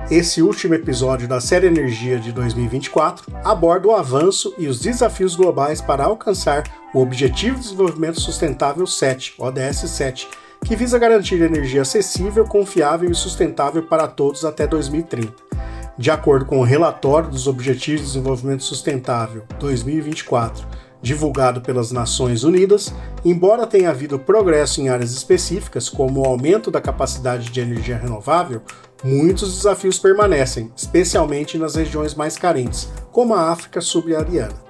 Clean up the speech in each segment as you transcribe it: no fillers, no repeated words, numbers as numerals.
Esse último episódio da série Energia de 2024 aborda o avanço e os desafios globais para alcançar o Objetivo de Desenvolvimento Sustentável 7, ODS 7, que visa garantir energia acessível, confiável e sustentável para todos até 2030. De acordo com o relatório dos Objetivos de Desenvolvimento Sustentável 2024, divulgado pelas Nações Unidas, embora tenha havido progresso em áreas específicas, como o aumento da capacidade de energia renovável, muitos desafios permanecem, especialmente nas regiões mais carentes, como a África subsaariana.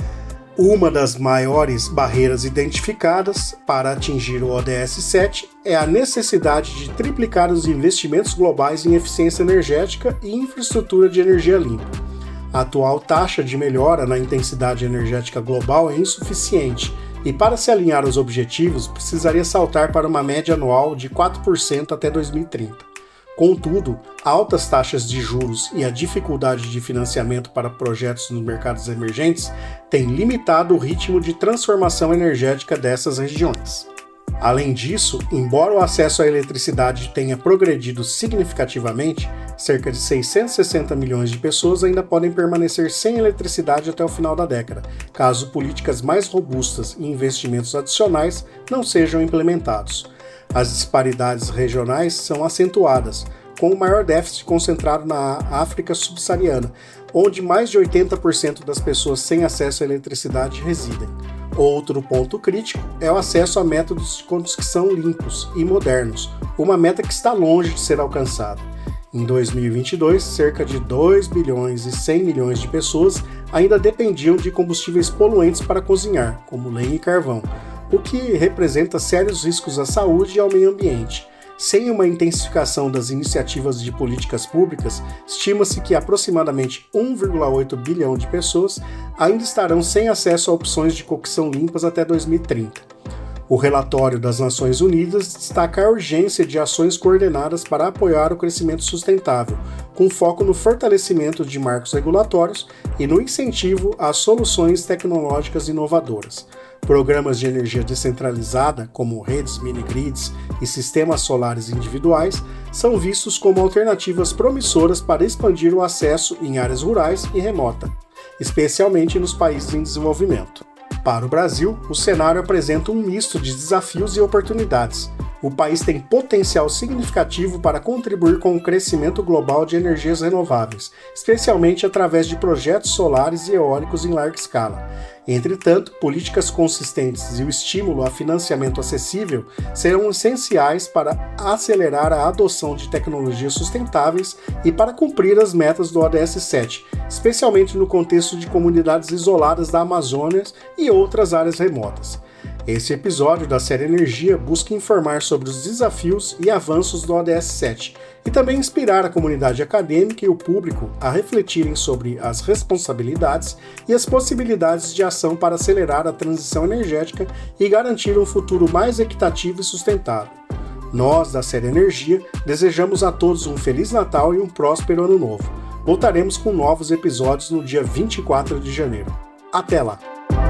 Uma das maiores barreiras identificadas para atingir o ODS 7 é a necessidade de triplicar os investimentos globais em eficiência energética e infraestrutura de energia limpa. A atual taxa de melhora na intensidade energética global é insuficiente e, para se alinhar aos objetivos, precisaria saltar para uma média anual de 4% até 2030. Contudo, altas taxas de juros e a dificuldade de financiamento para projetos nos mercados emergentes têm limitado o ritmo de transformação energética dessas regiões. Além disso, embora o acesso à eletricidade tenha progredido significativamente, cerca de 660 milhões de pessoas ainda podem permanecer sem eletricidade até o final da década, caso políticas mais robustas e investimentos adicionais não sejam implementados. As disparidades regionais são acentuadas, com o maior déficit concentrado na África subsaariana, onde mais de 80% das pessoas sem acesso à eletricidade residem. Outro ponto crítico é o acesso a métodos de construção limpos e modernos, uma meta que está longe de ser alcançada. Em 2022, cerca de 2 bilhões e 100 milhões de pessoas ainda dependiam de combustíveis poluentes para cozinhar, como lenha e carvão, o que representa sérios riscos à saúde e ao meio ambiente. Sem uma intensificação das iniciativas de políticas públicas, estima-se que aproximadamente 1,8 bilhão de pessoas ainda estarão sem acesso a opções de cocção limpas até 2030. O relatório das Nações Unidas destaca a urgência de ações coordenadas para apoiar o crescimento sustentável, com foco no fortalecimento de marcos regulatórios e no incentivo às soluções tecnológicas inovadoras. Programas de energia descentralizada, como redes mini-grids e sistemas solares individuais, são vistos como alternativas promissoras para expandir o acesso em áreas rurais e remotas, especialmente nos países em desenvolvimento. Para o Brasil, o cenário apresenta um misto de desafios e oportunidades. O país tem potencial significativo para contribuir com o crescimento global de energias renováveis, especialmente através de projetos solares e eólicos em larga escala. Entretanto, políticas consistentes e o estímulo a financiamento acessível serão essenciais para acelerar a adoção de tecnologias sustentáveis e para cumprir as metas do ODS 7, especialmente no contexto de comunidades isoladas da Amazônia e outras áreas remotas. Esse episódio da série Energia busca informar sobre os desafios e avanços do ODS 7 e também inspirar a comunidade acadêmica e o público a refletirem sobre as responsabilidades e as possibilidades de ação para acelerar a transição energética e garantir um futuro mais equitativo e sustentável. Nós, da série Energia, desejamos a todos um Feliz Natal e um próspero Ano Novo. Voltaremos com novos episódios no dia 24 de janeiro. Até lá!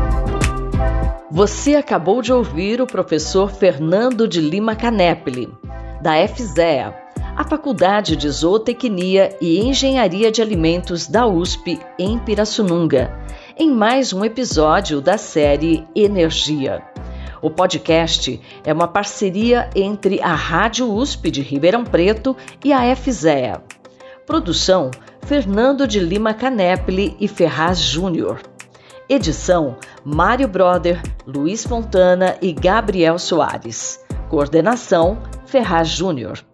Você acabou de ouvir o professor Fernando de Lima Caneppli, da FZEA, a Faculdade de Zootecnia e Engenharia de Alimentos da USP, em Pirassununga, em mais um episódio da série Energia. O podcast é uma parceria entre a Rádio USP de Ribeirão Preto e a FZEA. Produção: Fernando de Lima Caneppli e Ferraz Júnior. Edição: Mário Broder, Luiz Fontana e Gabriel Soares. Coordenação: Ferraz Júnior.